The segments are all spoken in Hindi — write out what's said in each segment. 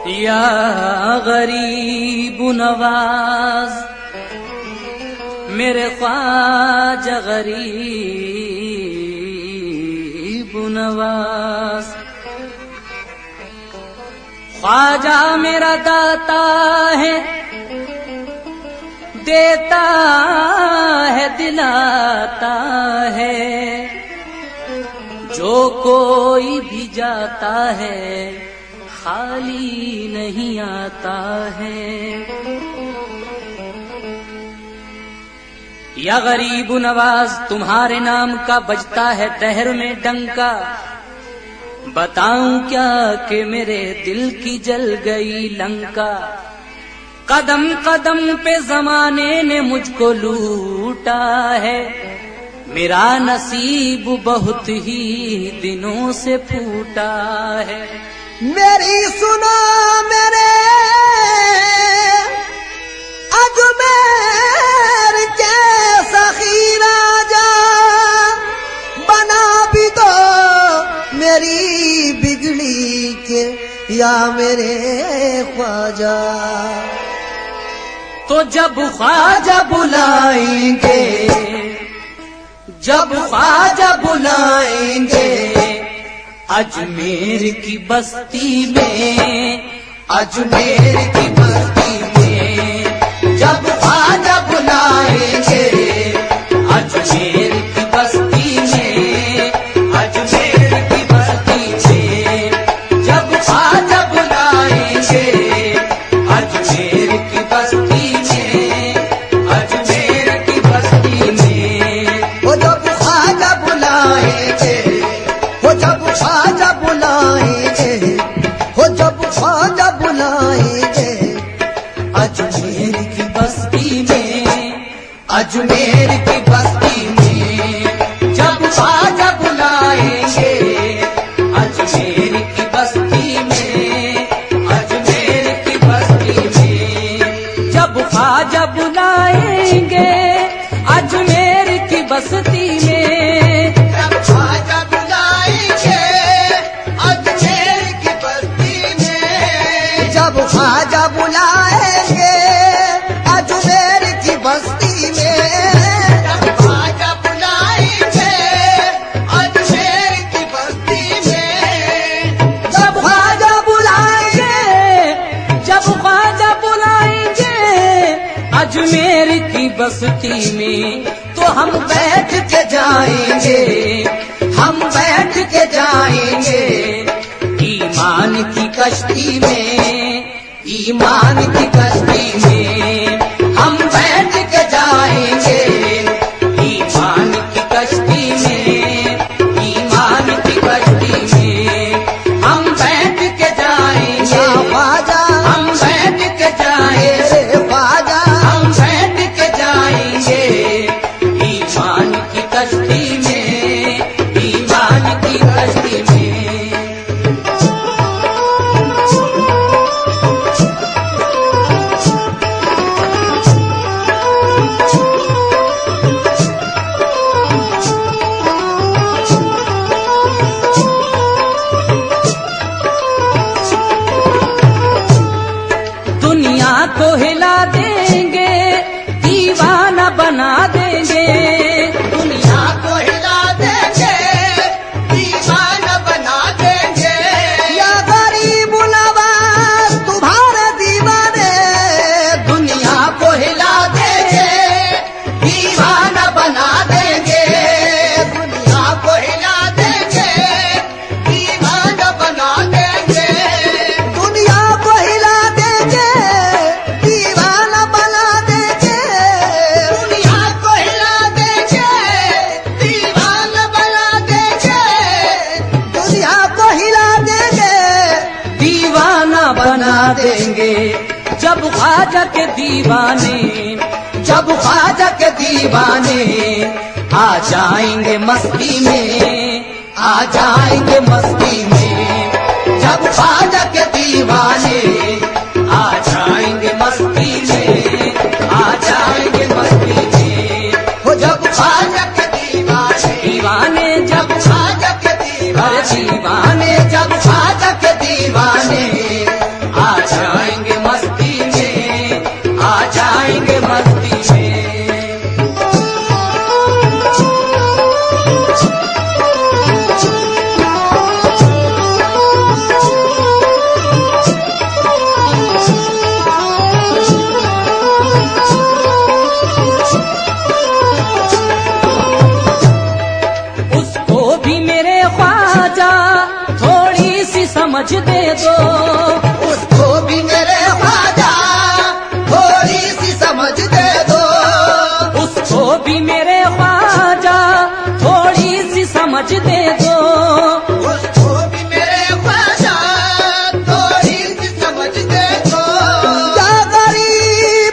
या गरीब नवाज मेरे ख्वाजा गरीब नवाज। ख्वाजा मेरा दाता है, देता है दिलाता है, जो कोई भी जाता है खाली नहीं आता है। या गरीब नवाज तुम्हारे नाम का बजता है दहर में डंका, बताऊं क्या कि मेरे दिल की जल गई लंका। कदम कदम पे जमाने ने मुझको लूटा है, मेरा नसीब बहुत ही दिनों से फूटा है। मेरी सुनो मेरे अजमेर के सखी राजा, बना भी दो मेरी बिगड़ी के या मेरे ख्वाजा। तो जब ख्वाजा बुलाएंगे, जब ख्वाजा बुलाएंगे अजमेर की बस्ती में, अजमेर की बस्ती में जब ख्वाजा बुलाएंगे अजमेर की बस्ती में, अजमेर की बस्ती में जब ख्वाजा बुलाएंगे अजमेर की बस्ती में, अजमेर की बस्ती में। वो जब ख्वाजा बुलाएंगे, वो जब ख्वाजा बुलाएंगे, वो जब ख्वाजा बुलाएंगे अजमेर की बस्ती में, अजमेर की बस्ती में जब ख्वाजा बुलाएंगे अजमेर की बस्ती में, अजमेर की बस्ती में जब ख्वाजा बुलाएंगे अजमेर की बस्ती में, जब ख्वाजा बुलाएंगे अजमेर की बस्ती में, जब ख्वाजा बुलाएंगे अजमेर की बस्ती में, जब ख्वाजा बुलाएंगे अजमेर की बस्ती में, जब ख्वाजा बुलाएंगे, जब ख्वाजा बुलाएंगे अजमेर की बस्ती में, तो हम बैठ के जाएंगे, हम बैठ के जाएंगे ईमान की कश्ती में, ईमान की कश्ती में हम बैठ के जाएंगे ईमान की कश्ती में, ईमान की कश्ती में हम बैठ के जाएंगे ख्वाजा हम बैठ के जाएंगे, मेरे ख्वाजा हम बैठ के जाएंगे ईमान की कश्ती में, ईमान की कश्ती में। दुनिया को हिला देंगे, दीवाना बना देंगे, दुनिया को हिला देंगे, दीवाना बना देंगे। या गरीब नवाज तुम्हारे दीवाने दुनिया को हिला देंगे, दीवाना बना देंगे, दुनिया को हिला देंगे, दीवाना बना देंगे, दुनिया को हिला देंगे, दीवाना बना देंगे, दुनिया को हिला देंगे, दीवाना बना देंगे, दुनिया को हिला देंगे, दीवाना बना देंगे। जब ख्वाजा के दीवाने, जब ख्वाजा के दीवाने आ जाएंगे मस्ती में, आ जाएंगे मस्ती में, जब ख्वाजा के दीवाने आ जाएंगे मस्ती में, आ जाएंगे मस्ती में। हो जब ख्वाजा के दीवाने, दीवाने जब ख्वाजा के अरे दीवाने, दीवाने जब ख्वाजा के दीवाने आ मेरे ख्वाजा थोड़ी सी समझ दे दो, उसको भी मेरे ख्वाजा थोड़ी सी समझ दे दो, उसको भी मेरे ख्वाजा थोड़ी सी समझ दे दो। उसको भी मेरे ख्वाजा थोड़ी सी समझ दे दो। या गरीब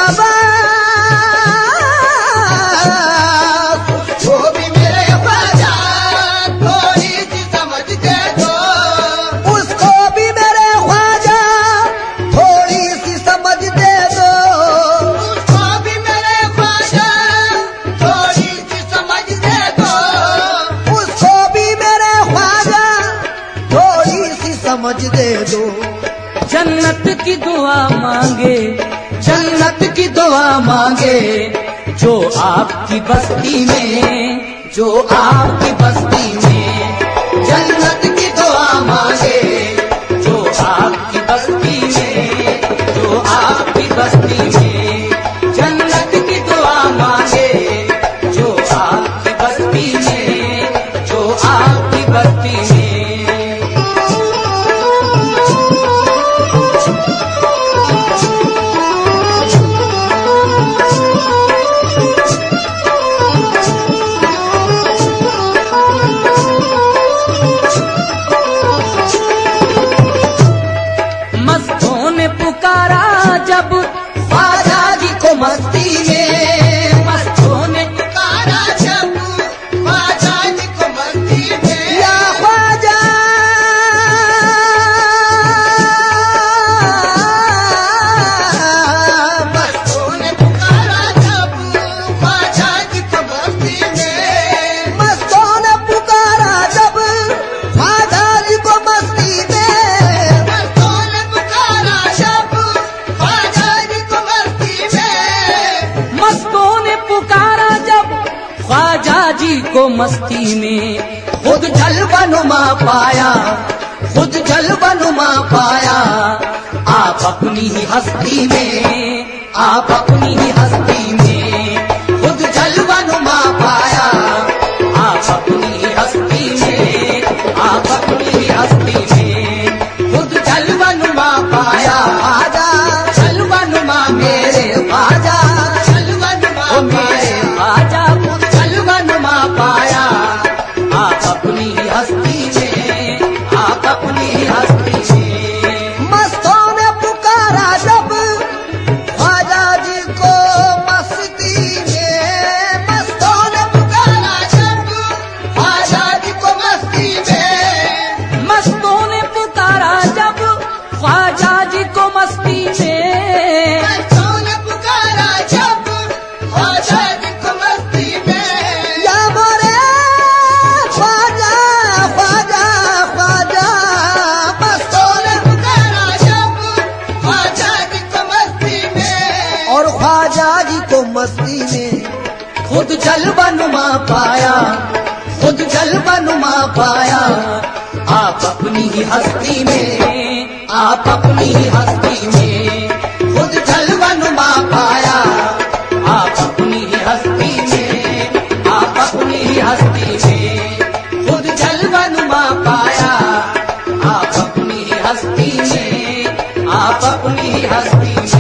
नवाज, उसको भी मेरे ख्वाजा थोड़ी सी समझ दे दो, उसको भी मेरे ख्वाजा थोड़ी सी समझ दे दो, उसको भी मेरे ख्वाजा थोड़ी सी समझ दे दो, उसको भी मेरे ख्वाजा थोड़ी सी समझ दे दो। जन्नत की दुआ मांगे, जन्नत की दुआ मांगे, जो आपकी बस्ती में, जो आपकी बस्ती में, जन्नत की दुआ मांगे, जो आपकी बस्ती में, जो आपकी बस्ती में, जन्नत की दुआ मांगे, जो आपकी बस्ती में, जो आपकी बस्ती में। मस्तों ने पुकारा जब ख्वाजा जी को मस्ती में, मस्तों ने पुकारा जब ख्वाजा जी को मस्ती में, या ख्वाजा मस्तों ने पुकारा जब ख्वाजा जी को मस्ती में, मस्तों ने पुकारा जब ख्वाजा जी को मस्ती में, मस्तों ने पुकारा जब ख्वाजा जी को मस्ती में, मस्तों ने पुकारा जब ख्वाजा जी को मस्ती में, खुद जलवनुमा पाया, खुद जलवनुमा पाया, आप अपनी ही हस्ती में, आप अपनी ही हस्ती में, खुद जलवनुमा पाया, आप अपनी ही हस्ती में, आप अपनी ही हस्ती में, खुद जलवनुमा पाया, ख्वाजा जलवनुमा मेरे ख्वाजा जलवनुमा ओ मेरे ख्वाजा खुद जलवनुमा पाया, आप अपनी ही हस्ती में, आप अपनी ही हस्ती में। मस्तों ने पुकारा जब ख्वाजा जी को मस्ती में, मस्तों ने पुकारा जब ख्वाजा जी को मस्ती में, मस्तों ने पुकारा जब ख्वाजा जी को मस्ती में, मस्तों ने पुकारा जब ख्वाजा जी को मस्ती में, या मोरे ख्वाजा ख्वाजा ख्वाजा, मस्तों ने पुकारा जब ख्वाजा जी को मस्ती में, और ख्वाजा जी को मस्ती में खुद जलवनुमा पाया, खुद जलवनुमा पाया, आप अपनी ही हस्ती में, आप अपनी ही हस्ती में, खुद जलवनुमा पाया, आप अपनी ही हस्ती में, आप अपनी ही हस्ती में, खुद जलवनुमा पाया, आप अपनी ही हस्ती में, आप अपनी ही हस्ती में।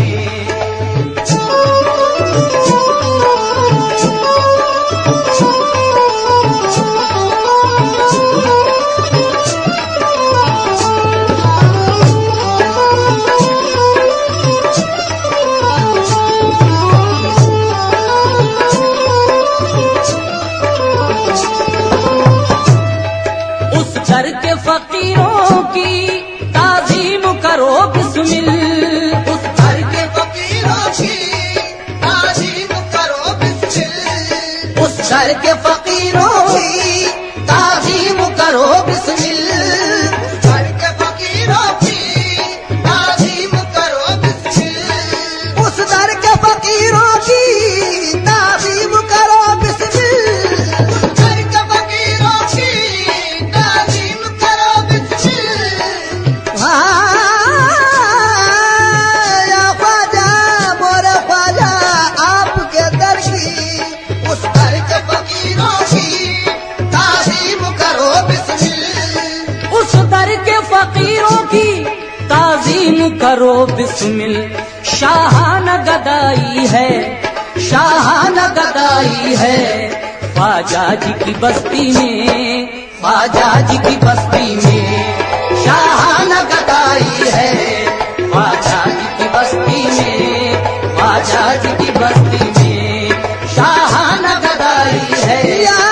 उस घर के फकीरों की ताजीम करो बिस्मिल, उस घर के फकीरों की ताजीम करो बिस्मिल, उस घर के फकीरों की ताजीम करो बिस्मिल, उस घर के फकीरों की ताजीम करो बिस्मिल, उस घर के फकीरों की ताजीम करो बिस्मिल, उस घर के फकीरों की ताजीम करो बिस्मिल। या ख्वाजा मोरे ख्वाजा आपके दर की, उस घर के फकीरों की करो बिस्मिल, शाहाना गदाई है, शाहाना गदाई है। ख्वाजा जी की बस्ती में, ख्वाजा जी की बस्ती में शाहाना गदाई है। ख्वाजा जी की बस्ती में, ख्वाजा जी की बस्ती में शाहाना गदाई है।